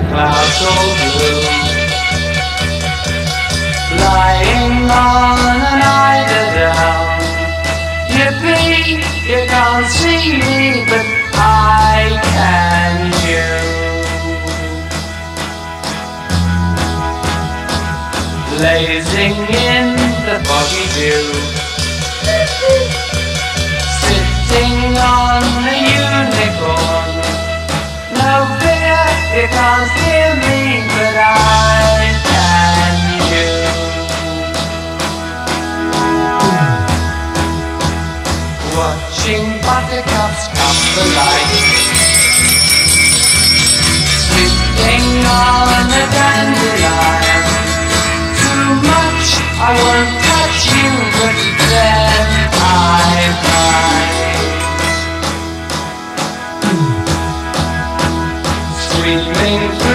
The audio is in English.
clouds so blue. Lying on an eiderdown. Yippee, you can't see me, but I can you. Blazing in the foggy dew, sitting on the unicorn. No fear, you can't hear me, but I can you. Watching buttercups come to light, sitting on a dandelion. Too much, I won't touch you, but then I bite. Sweeping through